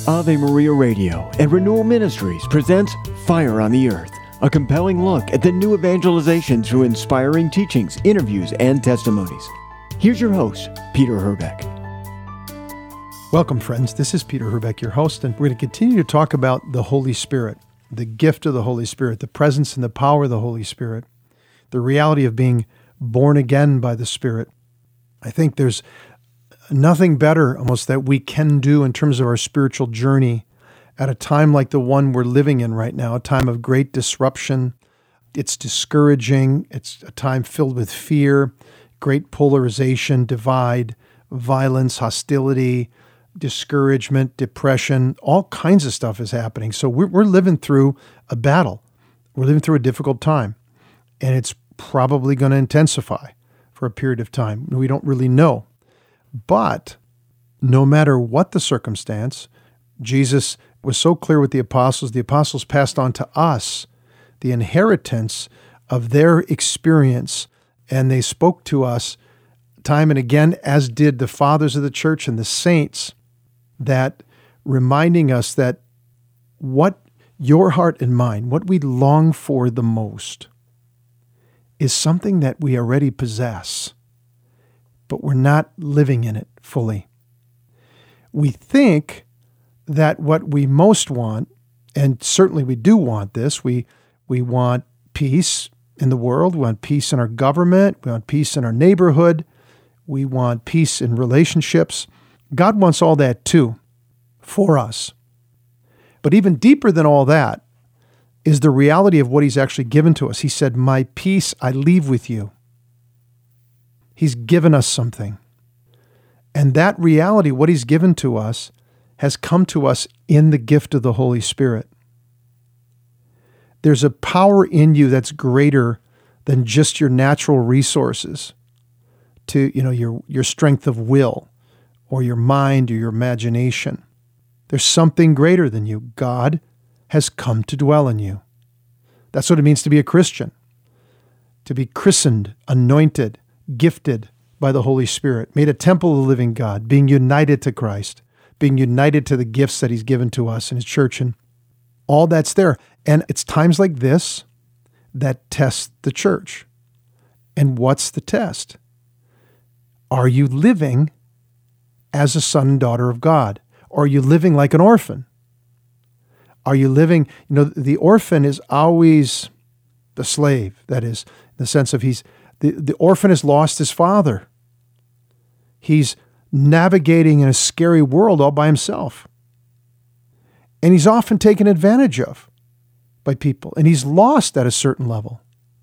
Ave Maria Radio and Renewal Ministries presents Fire on the Earth, a compelling look at the new evangelization through inspiring teachings, interviews, and testimonies. Here's your host, Peter Herbeck. Welcome, friends. This is Peter Herbeck, your host, and we're going to continue to talk about the Holy Spirit, the gift of the Holy Spirit, the presence and the power of the Holy Spirit, the reality of being born again by the Spirit. I think there's nothing better almost that we can do in terms of our spiritual journey at a time like the one we're living in right now, a time of great disruption. It's discouraging. It's a time filled with fear, great polarization, divide, violence, hostility, discouragement, depression, all kinds of stuff is happening. So we're living through a battle. We're living through a difficult time, and it's probably going to intensify for a period of time. We don't really know. But no matter what the circumstance, Jesus was so clear with the apostles passed on to us the inheritance of their experience, and they spoke to us time and again, as did the fathers of the church and the saints, that reminding us that what your heart and mind, what we long for the most, is something that we already possess, but we're not living in it fully. We think that what we most want, and certainly we do want this, we want peace in the world, we want peace in our government, we want peace in our neighborhood, we want peace in relationships. God wants all that too, for us. But even deeper than all that is the reality of what He's actually given to us. He said, "My peace I leave with you." He's given us something. And that reality, what He's given to us, has come to us in the gift of the Holy Spirit. There's a power in you that's greater than just your natural resources, to your strength of will or your mind or your imagination. There's something greater than you. God has come to dwell in you. That's what it means to be a Christian, to be christened, anointed, gifted by the Holy Spirit, made a temple of the living God, being united to Christ, being united to the gifts that He's given to us in His church, and all that's there. And it's times like this that test the church. And what's the test? Are you living as a son and daughter of God? Or are you living like an orphan? Are you living, the orphan is always the slave, that is, in the sense of the orphan has lost his father. He's navigating in a scary world all by himself. And he's often taken advantage of by people, and he's lost at a certain level.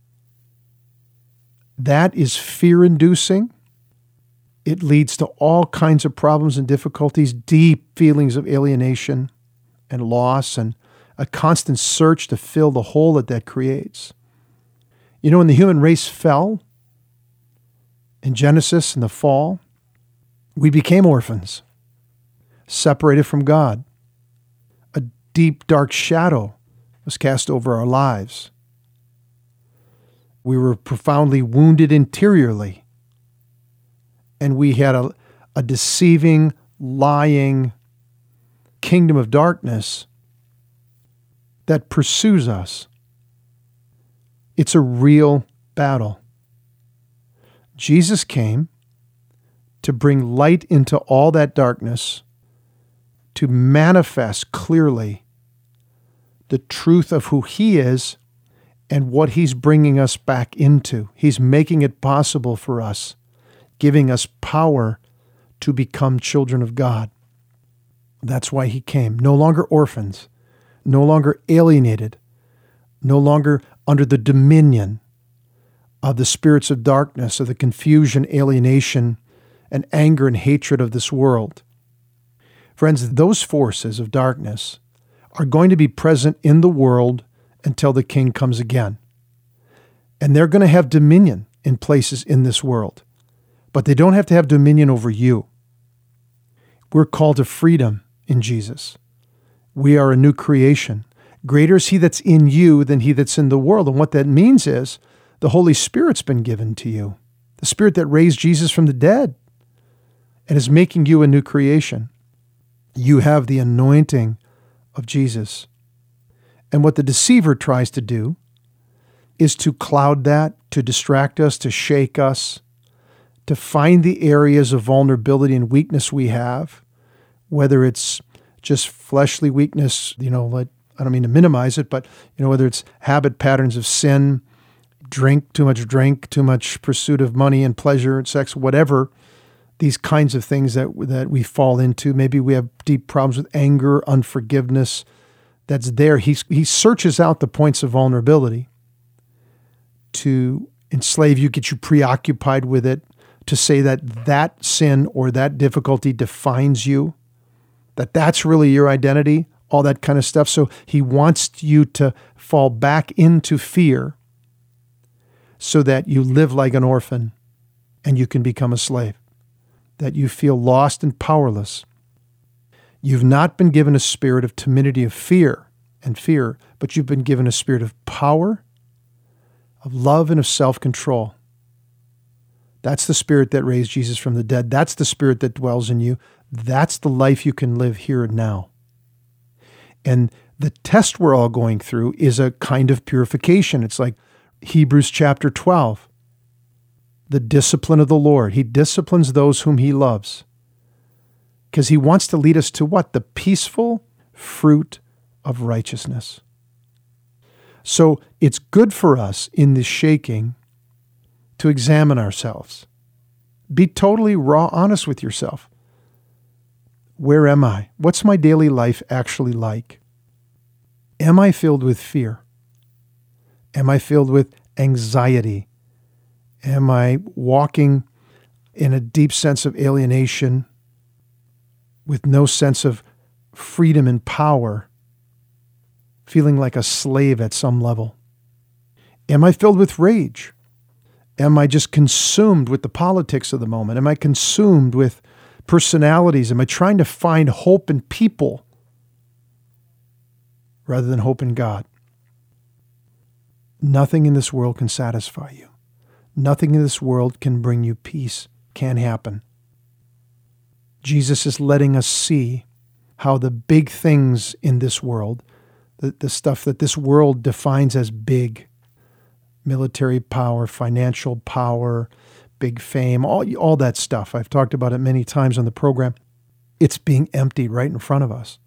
That is fear-inducing. It leads to all kinds of problems and difficulties, deep feelings of alienation and loss, and a constant search to fill the hole that creates. When the human race fell in Genesis in the fall, we became orphans, separated from God. A deep, dark shadow was cast over our lives. We were profoundly wounded interiorly. And we had a deceiving, lying kingdom of darkness that pursues us. It's a real battle. Jesus came to bring light into all that darkness, to manifest clearly the truth of who He is and what He's bringing us back into. He's making it possible for us, giving us power to become children of God. That's why He came. No longer orphans, no longer alienated, no longer under the dominion of the spirits of darkness, of the confusion, alienation, and anger and hatred of this world. Friends, those forces of darkness are going to be present in the world until the King comes again. And they're going to have dominion in places in this world. But they don't have to have dominion over you. We're called to freedom in Jesus. We are a new creation. Greater is He that's in you than he that's in the world. And what that means is the Holy Spirit's been given to you. The Spirit that raised Jesus from the dead and is making you a new creation. You have the anointing of Jesus. And what the deceiver tries to do is to cloud that, to distract us, to shake us, to find the areas of vulnerability and weakness we have, whether it's just fleshly weakness, like, I don't mean to minimize it, but whether it's habit patterns of sin, too much pursuit of money and pleasure and sex, whatever, these kinds of things that we fall into. Maybe we have deep problems with anger, unforgiveness. That's there. He searches out the points of vulnerability to enslave you, get you preoccupied with it, to say that sin or that difficulty defines you, that's really your identity, all that kind of stuff. So he wants you to fall back into fear so that you live like an orphan and you can become a slave, that you feel lost and powerless. You've not been given a spirit of timidity, of fear, but you've been given a spirit of power, of love, and of self-control. That's the spirit that raised Jesus from the dead. That's the spirit that dwells in you. That's the life you can live here and now. And the test we're all going through is a kind of purification. It's like Hebrews chapter 12. The discipline of the Lord. He disciplines those whom he loves. Because he wants to lead us to what? The peaceful fruit of righteousness. So it's good for us in this shaking to examine ourselves. Be totally raw, honest with yourself. Where am I? What's my daily life actually like? Am I filled with fear? Am I filled with anxiety? Am I walking in a deep sense of alienation with no sense of freedom and power, feeling like a slave at some level? Am I filled with rage? Am I just consumed with the politics of the moment? Am I consumed with personalities? Am I trying to find hope in people rather than hope in God? Nothing in this world can satisfy you. Nothing in this world can bring you peace. Can't happen. Jesus is letting us see how the big things in this world, the stuff that this world defines as big, military power, financial power, big fame, all that stuff. I've talked about it many times on the program. It's being emptied right in front of us.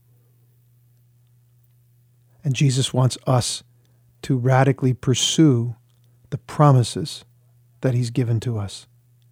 And Jesus wants us to radically pursue the promises that he's given to us.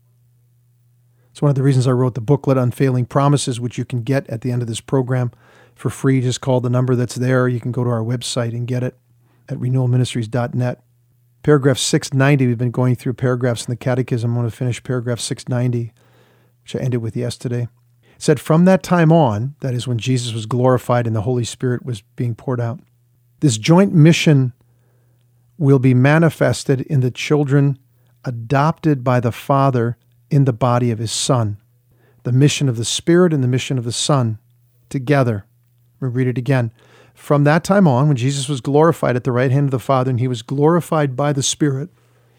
It's one of the reasons I wrote the booklet, Unfailing Promises, which you can get at the end of this program for free. Just call the number that's there. You can go to our website and get it at renewalministries.net. Paragraph 690, we've been going through paragraphs in the Catechism. I want to finish paragraph 690, which I ended with yesterday. It said, from that time on, that is when Jesus was glorified and the Holy Spirit was being poured out, this joint mission will be manifested in the children adopted by the Father in the body of his Son. The mission of the Spirit and the mission of the Son together. We'll read it again. From that time on, when Jesus was glorified at the right hand of the Father, and he was glorified by the Spirit,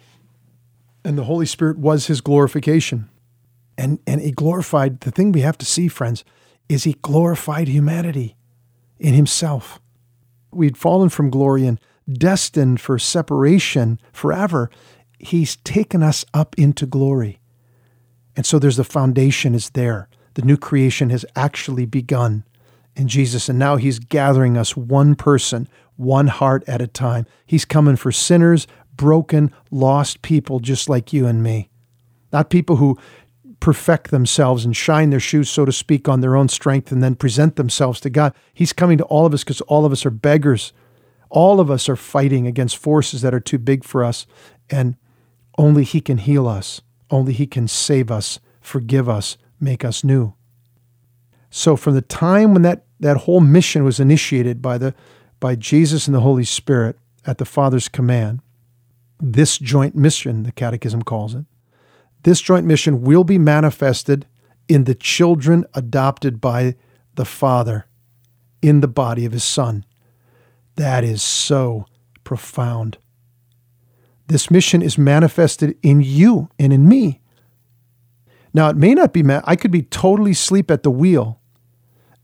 and the Holy Spirit was his glorification. And he glorified, the thing we have to see, friends, is he glorified humanity in himself. We'd fallen from glory and destined for separation forever. He's taken us up into glory. And so there's the foundation is there. The new creation has actually begun in Jesus. And now he's gathering us one person, one heart at a time. He's coming for sinners, broken, lost people just like you and me. Not people who perfect themselves and shine their shoes, so to speak, on their own strength and then present themselves to God. He's coming to all of us because all of us are beggars. All of us are fighting against forces that are too big for us, and only he can heal us. Only he can save us, forgive us, make us new. So from the time when that whole mission was initiated by Jesus and the Holy Spirit at the Father's command, this joint mission, the Catechism calls it, this joint mission will be manifested in the children adopted by the Father in the body of his Son. That is so profound. This mission is manifested in you and in me. Now, it may not be, I could be totally asleep at the wheel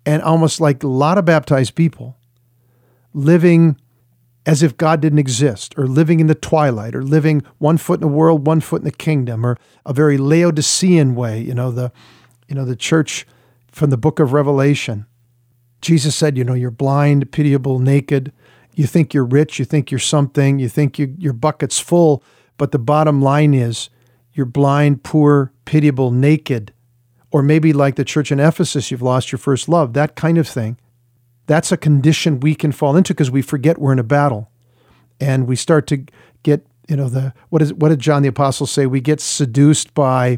and almost like a lot of baptized people living as if God didn't exist, or living in the twilight, or living one foot in the world, one foot in the kingdom, or a very Laodicean way, the church from the book of Revelation. Jesus said, you're blind, pitiable, naked. You think you're rich, you think you're something, you think your bucket's full, but the bottom line is you're blind, poor, pitiable, naked. Or maybe like the church in Ephesus, you've lost your first love, that kind of thing. That's a condition we can fall into because we forget we're in a battle. And we start to get, what did John the Apostle say? We get seduced by,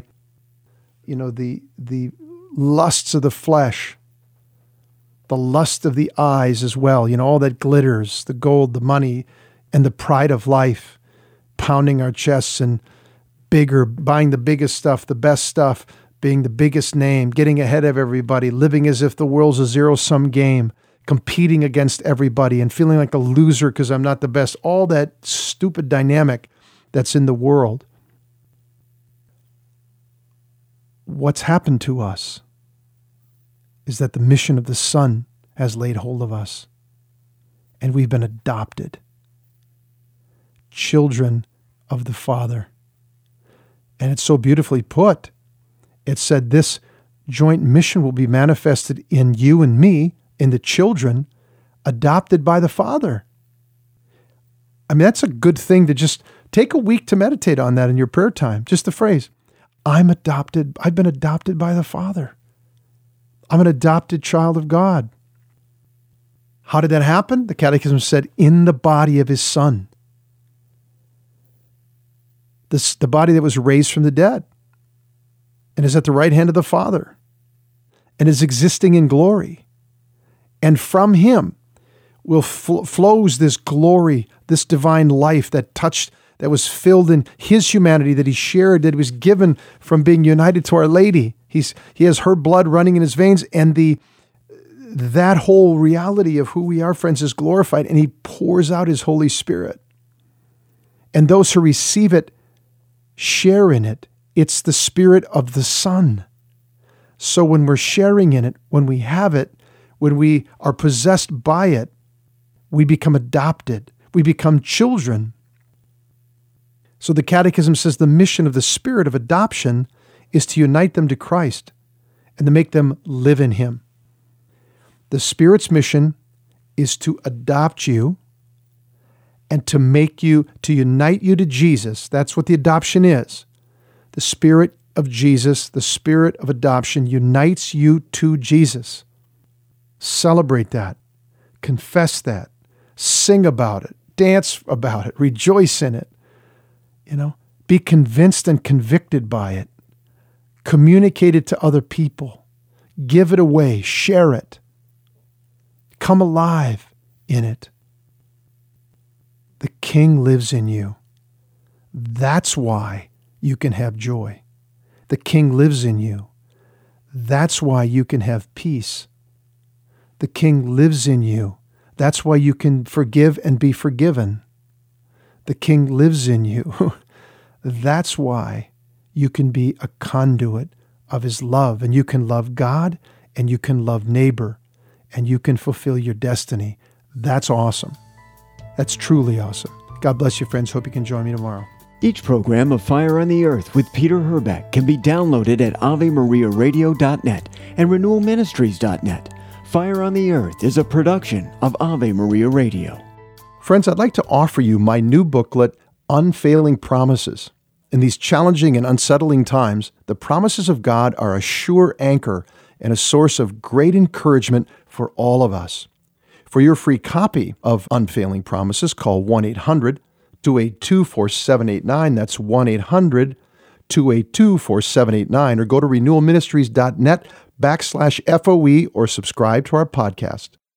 the lusts of the flesh, the lust of the eyes as well, all that glitters, the gold, the money, and the pride of life, pounding our chests and bigger, buying the biggest stuff, the best stuff, being the biggest name, getting ahead of everybody, living as if the world's a zero-sum game, competing against everybody and feeling like a loser because I'm not the best, all that stupid dynamic that's in the world. What's happened to us is that the mission of the Son has laid hold of us, and we've been adopted, children of the Father. And it's so beautifully put. It said this joint mission will be manifested in you and me, in the children adopted by the Father. I mean, that's a good thing to just take a week to meditate on that in your prayer time. Just the phrase, I'm adopted. I've been adopted by the Father. I'm an adopted child of God. How did that happen? The Catechism said, in the body of his Son. The body that was raised from the dead and is at the right hand of the Father and is existing in glory. And from him flows this glory, this divine life that was filled in his humanity, that he shared, that was given from being united to Our Lady. He has her blood running in his veins, and that whole reality of who we are, friends, is glorified, and he pours out his Holy Spirit. And those who receive it share in it. It's the Spirit of the Son. So when we're sharing in it, when we have it, when we are possessed by it, we become adopted. We become children. So the Catechism says the mission of the Spirit of adoption is to unite them to Christ and to make them live in him. The Spirit's mission is to adopt you and to unite you to Jesus. That's what the adoption is. The Spirit of Jesus, the Spirit of adoption, unites you to Jesus. Celebrate that. Confess that. Sing about it. Dance about it. Rejoice in it. Be convinced and convicted by it. Communicate it to other people. Give it away. Share it. Come alive in it. The King lives in you. That's why you can have joy. The King lives in you. That's why you can have peace. The King lives in you. That's why you can forgive and be forgiven. The King lives in you. That's why you can be a conduit of his love, and you can love God, and you can love neighbor, and you can fulfill your destiny. That's awesome. That's truly awesome. God bless you, friends. Hope you can join me tomorrow. Each program of Fire on the Earth with Peter Herbeck can be downloaded at AveMariaRadio.net and RenewalMinistries.net. Fire on the Earth is a production of Ave Maria Radio. Friends, I'd like to offer you my new booklet, Unfailing Promises. In these challenging and unsettling times, the promises of God are a sure anchor and a source of great encouragement for all of us. For your free copy of Unfailing Promises, call 1-800-282-4789. That's 1-800-282-4789, or go to renewalministries.net/FOE or subscribe to our podcast.